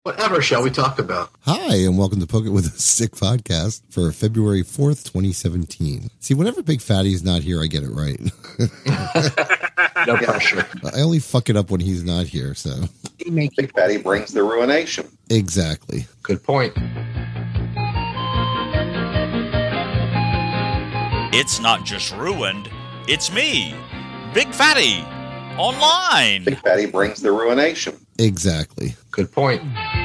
Whatever shall we talk about? Hi, and welcome to Poke It With a Stick podcast for February 4th, 2017. See, whenever Big Fatty's not here, I get it right. No pressure. I only fuck it up when he's not here, so. Big Fatty brings the ruination. Exactly. Good point. It's not just ruined, it's me, Big Fatty, online. Big Fatty brings the ruination. Exactly. Good point.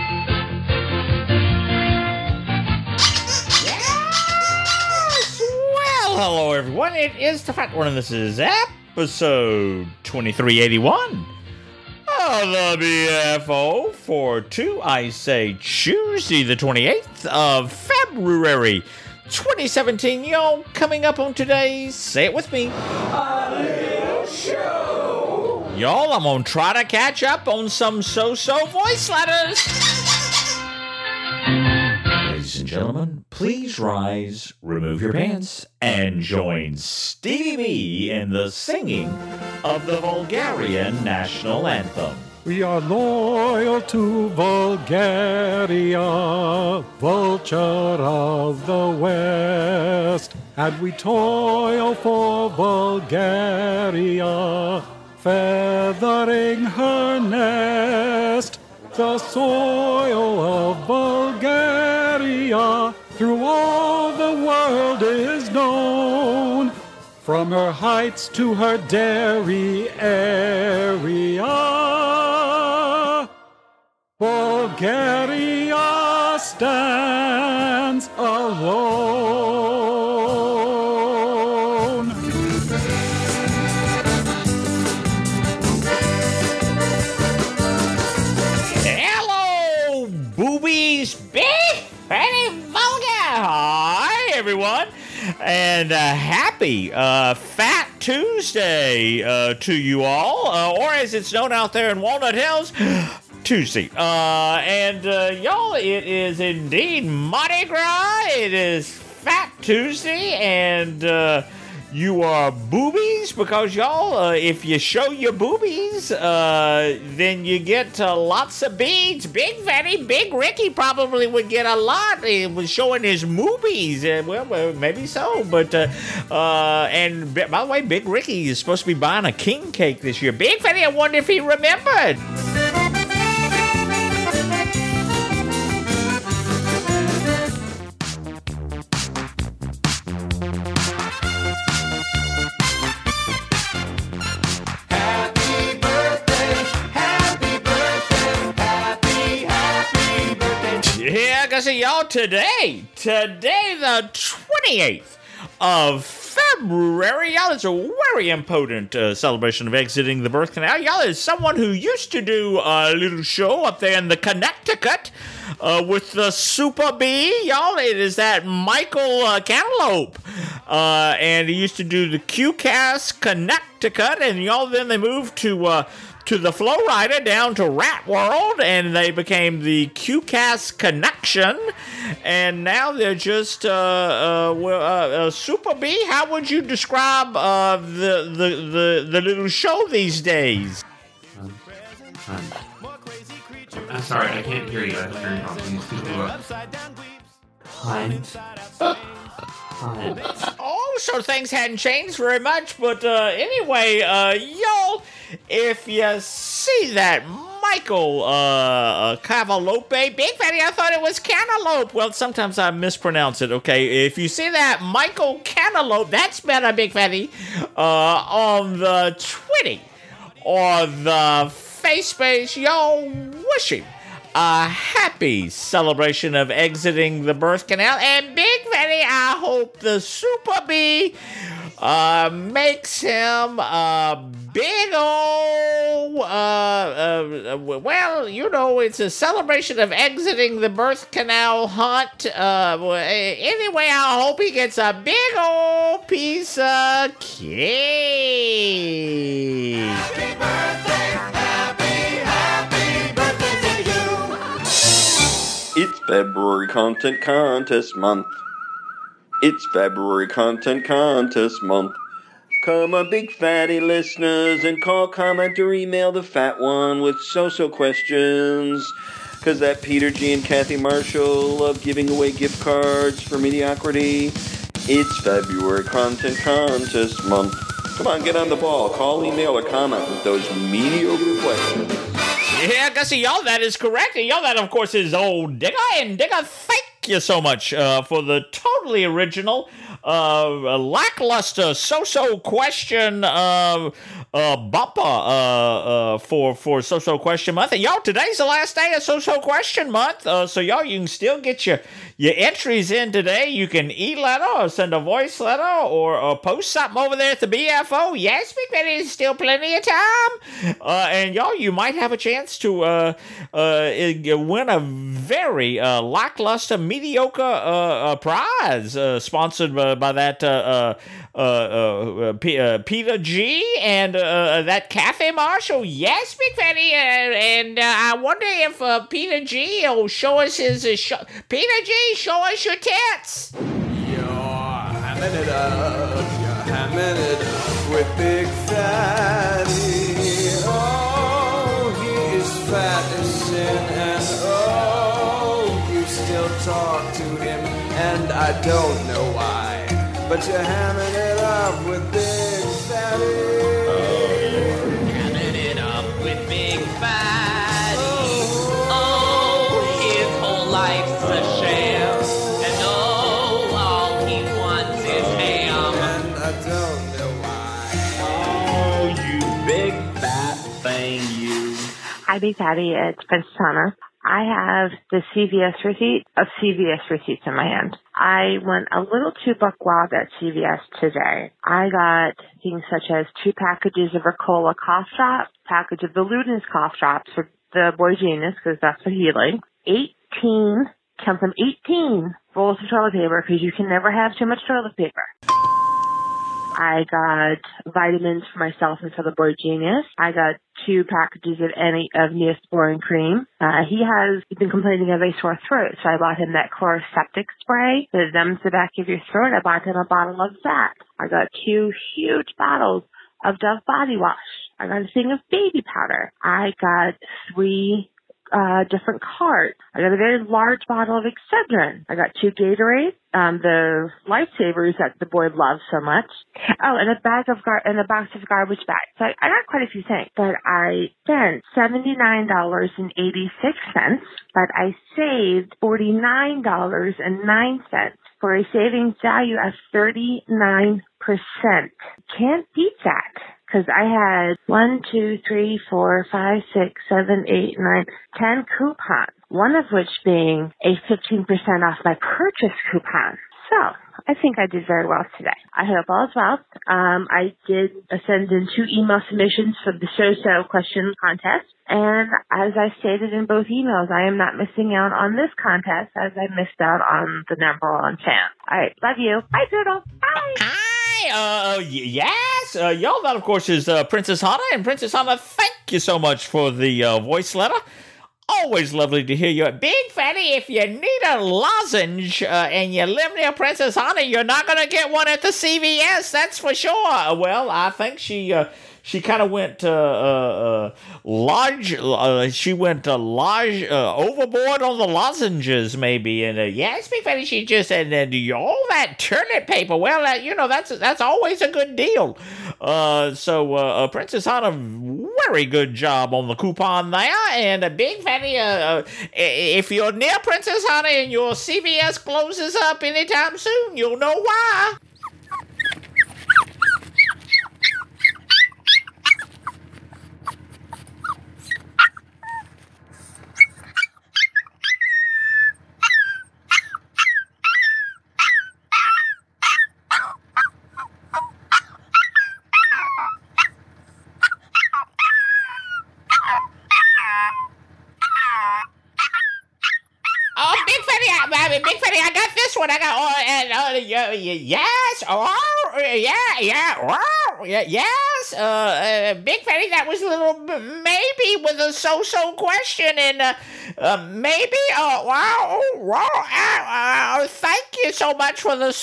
Yes! Well, hello everyone. It is the Fat One, and this is episode 2381 of the BFO for I say Tuesday, the 28th of February, 2017. Yo, coming up on today's, say it with me, a little show. Y'all, I'm gonna try to catch up on some so-so voice letters. Ladies and gentlemen, please rise, remove your pants, and join Stevie B in the singing of the Bulgarian national anthem. We are loyal to Bulgaria, vulture of the West, and we toil for Bulgaria, feathering her nest. The soil of Bulgaria through all the world is known, from her heights to her dairy area. Bulgaria stands alone. Hello, boobies, big, pretty vulgar. Hi, everyone. And happy Fat Tuesday to you all, or as it's known out there in Walnut Hills, Tuesday. Y'all, it is indeed Mardi Gras. It is Fat Tuesday, and you are boobies because y'all, if you show your boobies, then you get lots of beads. Big Fatty, Big Ricky probably would get a lot. He was showing his moobies. Well, maybe so. But, and by the way, Big Ricky is supposed to be buying a king cake this year. Big Fatty, I wonder if he remembered. Yeah, I see y'all today the 28th of February, y'all, it's a very important celebration of exiting the birth canal. Y'all, is someone who used to do a little show up there in the Connecticut with the Super B, y'all. It is that Michael Cantaloupe, and he used to do the QCast Connecticut, and y'all, then they moved to the Flow Rider down to Rat World, and they became the QCast Connection, and now they're just Super B. How would you describe the little show these days? I'm sorry, I can't hear you. I don't hear you talking. Hunt. Oh, so things hadn't changed very much, but anyway, y'all, if you see that Michael Cavalope, Big Fatty, I thought it was Cantaloupe. Well, sometimes I mispronounce it, okay? If you see that Michael Cantaloupe, that's better, Big Fatty, on the Twitty or the FaceSpace, yo, wishing a happy celebration of exiting the birth canal. And Big Fatty, I hope the Super B makes him a big old, well, you know, it's a celebration of exiting the birth canal hunt. Anyway, I hope he gets a big old piece of cake. Happy birthday, happy birthday to you. It's February Content Contest Month. It's February Content Contest Month. Come on, Big Fatty listeners, and call, comment, or email the Fat One with so-so questions. Because that Peter G and Kathy Marshall love giving away gift cards for mediocrity. It's February Content Contest Month. Come on, get on the ball. Call, email, or comment with those mediocre questions. Yeah, Gussie, y'all, that is correct. And y'all, that, of course, is old Digger. And Digger, thank you so much for the totally original, lackluster so-so question bumper for so-so question month. And y'all, today's the last day of so-so question month. So y'all, you can still get your entries in today. You can e-letter or send a voice letter or post something over there at the BFO. Yes, Big Betty, there's still plenty of time. And y'all, you might have a chance to win a very lackluster, mediocre prize sponsored by that Peter G and that Kathy Marshall. Yes, Big Betty, and I wonder if Peter G will show us his Peter G, show us your tits. You're hamming it up with Big Fatty. Oh, he is fat as sin, and oh, you still talk to him, and I don't know why, but you're hamming it up with Big Fatty. Hamming it up with Big Fatty. Oh, his whole life's a sham, and oh, all he wants is ham, and I don't know why. Oh, you big fat thing, you. Hi, Big Fatty. It's Princess Hannah. I have the CVS receipt of CVS receipts in my hand. I went a little too buck wild at CVS today. I got things such as 2 packages of Ricola cough drops, package of the Luden's cough drops for the boy genius, because that's for healing. 18 rolls of toilet paper, because you can never have too much toilet paper. I got vitamins for myself and for the boy genius. I got 2 packages of Neosporin cream. He's been complaining of a sore throat, so I bought him that Chloroseptic spray that numbs the back of your throat. I bought him a bottle of that. I got 2 huge bottles of Dove body wash. I got a thing of baby powder. I got 3 different carts. I got a very large bottle of Excedrin. I got 2 Gatorades, the lifesavers that the boy loves so much. Oh, and a box of garbage bags. So I got quite a few things. But I spent $79.86, but I saved $49.09 for a savings value of 39%. Can't beat that. Because I had 1, 2, 3, 4, 5, 6, 7, 8, 9, 10 coupons, one of which being a 15% off my purchase coupon. So I think I did very well today. I hope all is well. I did send in 2 email submissions for the so-so question contest. And as I stated in both emails, I am not missing out on this contest as I missed out on the number 1 fan. All right. Love you. Bye, Poodle. Bye. Yes, y'all, that, of course, is Princess Hannah. And Princess Hannah, thank you so much for the voice letter. Always lovely to hear you. Big Fatty, if you need a lozenge and you live near Princess Hannah, you're not going to get one at the CVS, that's for sure. Well, I think she kind of went large. She went large overboard on the lozenges, maybe. And yes, Big Fatty, she just said all that turnip paper. Well, that's always a good deal. So Princess Hannah, very good job on the coupon there. And Big Fatty, if you're near Princess Hannah and your CVS closes up anytime soon, you'll know why. Big Fatty, I got this one. I got yes, yes. Big Fatty, that was a little maybe with a so-so question, and maybe. Thank you so much for the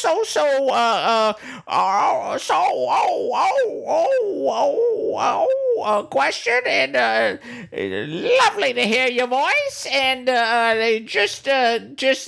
question, and lovely to hear your voice, and just give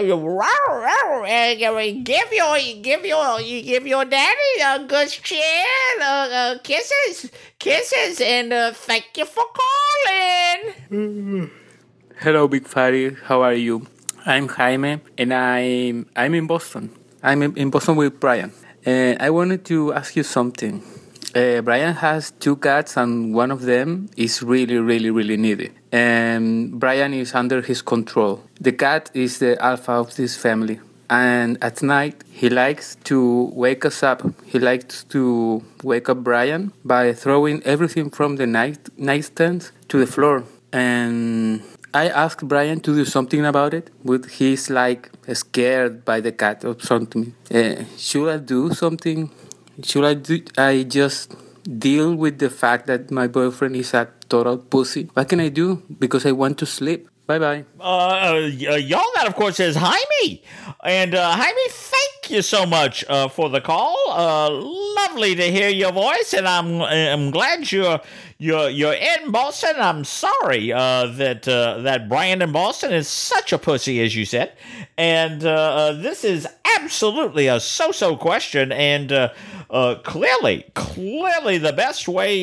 your daddy a good cheer, kisses, and thank you for calling. Hello, Big Fatty. How are you? I'm Jaime, and I'm in Boston. I'm in Boston with Brian. And I wanted to ask you something. Brian has 2 cats, and one of them is really, really, really needy. And Brian is under his control. The cat is the alpha of this family. And at night, he likes to wake us up. He likes to wake up Brian by throwing everything from the nightstand to the floor. And I asked Brian to do something about it, but he's like scared by the cat or something. Should I do something? Should I just deal with the fact that my boyfriend is a total pussy? What can I do? Because I want to sleep. Bye-bye. Y'all, that, of course, is Jaime. And, Jaime, thank you so much for the call. Lovely to hear your voice, and I'm glad you're in Boston. I'm sorry that Brian in Boston is such a pussy, as you said. And this is absolutely a so-so question, and clearly the best way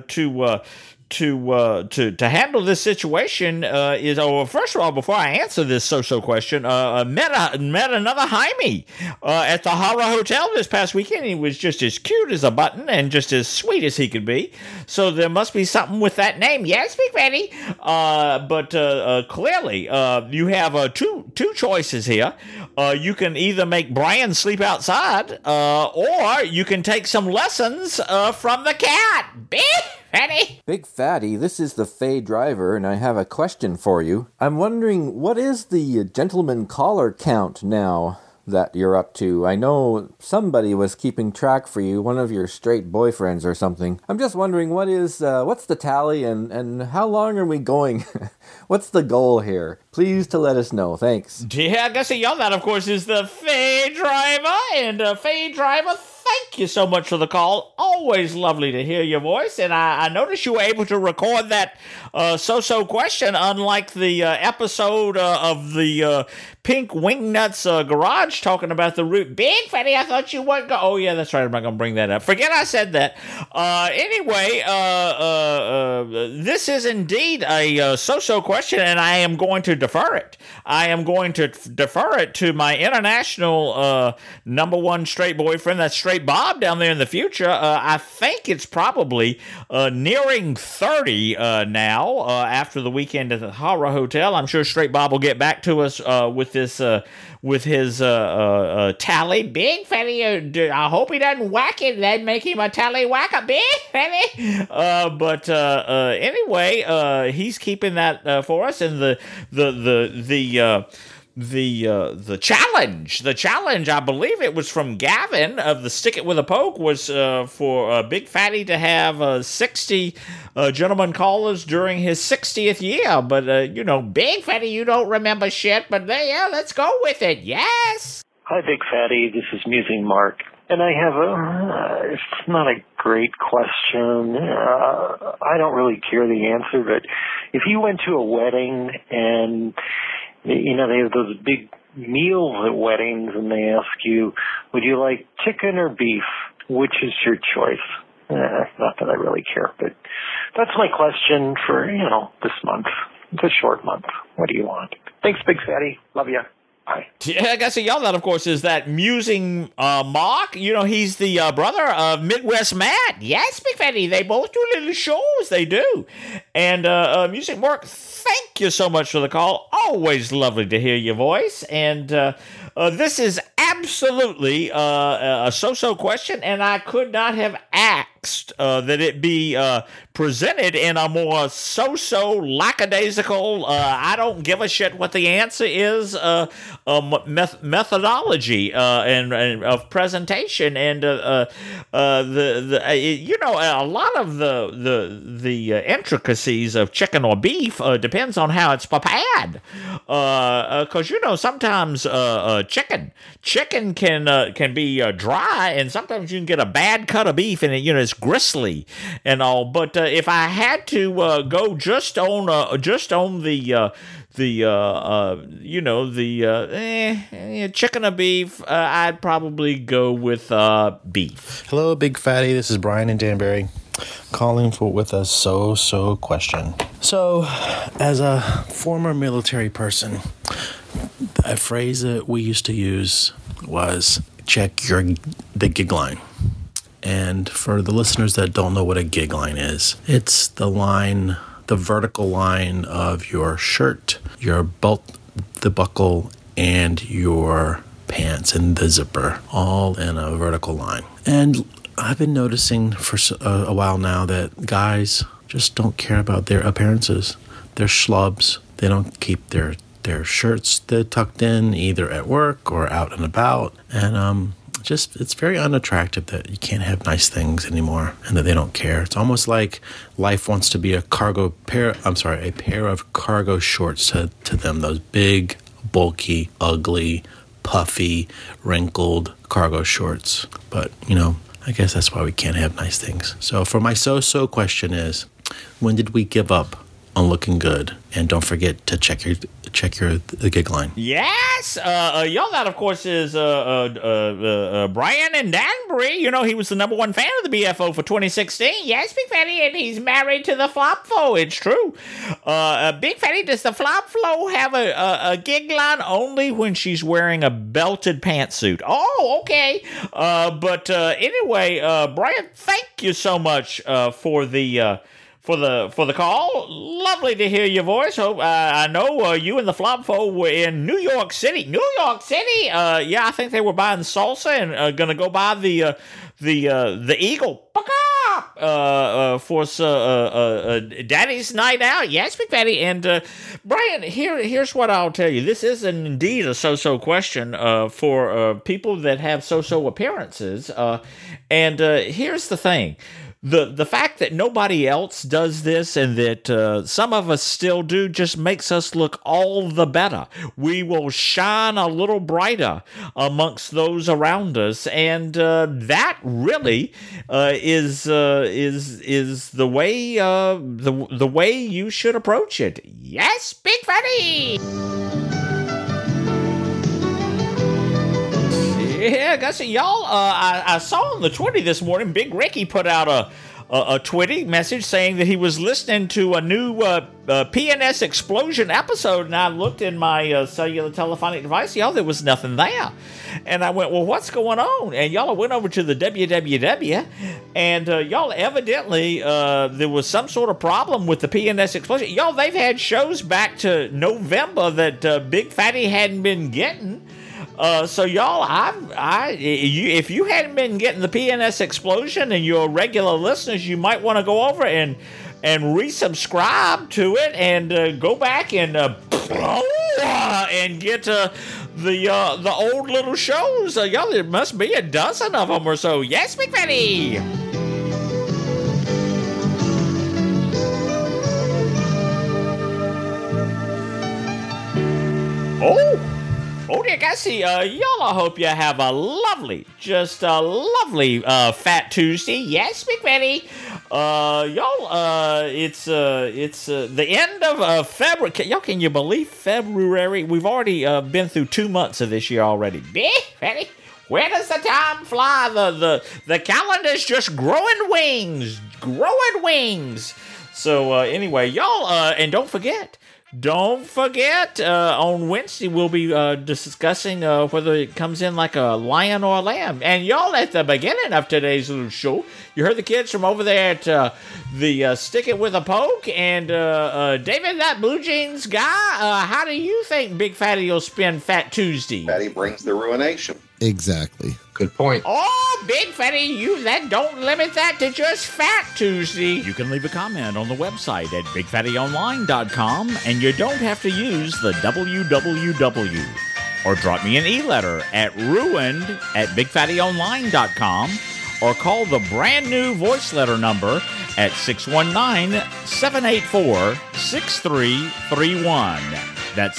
to handle this situation is, first of all, before I answer this so-so question, met another Jaime at the Horror Hotel this past weekend. He was just as cute as a button and just as sweet as he could be. So there must be something with that name. Yes, Big Fatty. But clearly, you have two choices here. You can either make Brian sleep outside, or you can take some lessons from the cat. Big Fatty. Big Fatty, this is the Fay Driver, and I have a question for you. I'm wondering, what is the gentleman caller count now that you're up to? I know somebody was keeping track for you, one of your straight boyfriends or something. I'm just wondering, what's the tally, and how long are we going? What's the goal here? Please to let us know. Thanks. Yeah, I guess y'all, that, of course, is the Fay Driver, and Fay Driver, thank you so much for the call. Always lovely to hear your voice, and I noticed you were able to record that so-so question, unlike the episode of the Pink Wingnuts Garage talking about the root. Big Fatty, I thought you weren't go. Oh, yeah, that's right. I'm not going to bring that up. Forget I said that. Anyway, this is indeed a so-so question, and I am going to defer it. I am going to defer it to my international number one straight boyfriend, that's Straight Bob, down there in the future. I think it's probably nearing 30 now after the weekend at the Horror Hotel. I'm sure Straight Bob will get back to us with this, with his tally. Big Fatty, I hope he doesn't whack it. That'd make him a tally whacker. Big Fatty. But anyway, he's keeping that for us, and the challenge, I believe it was from Gavin of the Stick It With a Poke, was for Big Fatty to have 60 gentlemen callers during his 60th year. But, Big Fatty, you don't remember shit, but yeah, let's go with it. Yes. Hi, Big Fatty. This is Musing Mark. And I have it's not a great question. I don't really care the answer, but if you went to a wedding and they have those big meals at weddings, and they ask you, would you like chicken or beef? Which is your choice? Not that I really care, but that's my question for, this month. It's a short month. What do you want? Thanks, Big Fatty. Love ya. Bye. Yeah, I guess y'all, that, of course, is that Musing Mark. He's the brother of Midwest Matt. Yes, Big Fatty. They both do little shows. They do. And Musing Mark, thank you so much for the call. Always lovely to hear your voice. And this is absolutely a so-so question, and I could not have asked that it be presented in a more so-so lackadaisical, I don't give a shit what the answer is, methodology and of presentation, and a lot of the intricacies of chicken or beef depends on how it's prepared, because sometimes chicken can be dry, and sometimes you can get a bad cut of beef and it's just gristly and all. But if I had to go just on the chicken or beef, I'd probably go with beef. Hello, Big Fatty. This is Brian in Danbury, calling with a so question. So, as a former military person, a phrase that we used to use was check the gig line. And for the listeners that don't know what a gig line is, it's the line, the vertical line of your shirt, your belt, the buckle, and your pants and the zipper, all in a vertical line. And I've been noticing for a while now that guys just don't care about their appearances. They're schlubs. They don't keep their shirts tucked in, either at work or out and about. And it's very unattractive that you can't have nice things anymore and that they don't care. It's almost like life wants to be a pair of cargo shorts to them, those big, bulky, ugly, puffy, wrinkled cargo shorts. But, I guess that's why we can't have nice things. So for my so question is, when did we give up on looking good? And don't forget to check the gig line. Yes, y'all, that of course is Brian in Danbury. He was the number one fan of the BFO for 2016. Yes, Big Fatty, and he's married to the Flopflo. It's true. Big Fatty, does the Flopflo have a gig line only when she's wearing a belted pantsuit? Oh, okay. But anyway, Brian, thank you so much for the call. Lovely to hear your voice. Hope I know you and the Flopfo were in New York City. New York City. I think they were buying salsa and going to go buy the Eagle for Daddy's night out. Yes, Big Fatty. And Brian, here's what I'll tell you. This is indeed a so-so question for people that have so-so appearances. And here's the thing. The fact that nobody else does this and that some of us still do just makes us look all the better. We will shine a little brighter amongst those around us, and that really is the way the way you should approach it. Yes, Big Fatty. Yeah, guys, y'all, I saw on the Twitter this morning, Big Ricky put out a Twitter message saying that he was listening to a new PNS Explosion episode, and I looked in my cellular telephonic device, y'all, there was nothing there. And I went, well, what's going on? And y'all went over to the www, and y'all evidently, there was some sort of problem with the PNS Explosion. Y'all, they've had shows back to November that Big Fatty hadn't been getting. So y'all, if you hadn't been getting the PNS Explosion and you're regular listeners, you might want to go over and resubscribe to it and go back and get the old little shows. Y'all, there must be a dozen of them or so. Yes, Big Fatty. Oh, dear, guys, see, y'all, I hope you have a lovely, Fat Tuesday. Yes, Big Fatty. Y'all, it's the end of February. Y'all, can you believe February? We've already been through 2 months of this year already. Big Fatty, where does the time fly? The calendar's just growing wings. So, anyway, y'all, and don't forget, on Wednesday we'll be discussing whether it comes in like a lion or a lamb. And y'all, at the beginning of today's little show, you heard the kids from over there at the Stick It With a Poke. And David, that Blue Jeans guy, how do you think Big Fatty will spend Fat Tuesday? Fatty brings the ruination. Exactly. Good point. Oh, Big Fatty, don't limit that to just Fat Tuesday. You can leave a comment on the website at BigFattyOnline.com, and you don't have to use the www. Or drop me an e-letter at ruined@BigFattyOnline.com, or call the brand new voice letter number at 619-784-6331. That's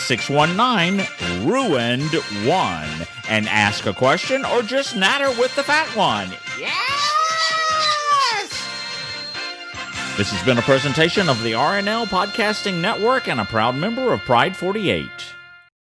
619-RUINED-1. And ask a question or just natter with the fat one. Yes! This has been a presentation of the RNL Podcasting Network and a proud member of Pride 48.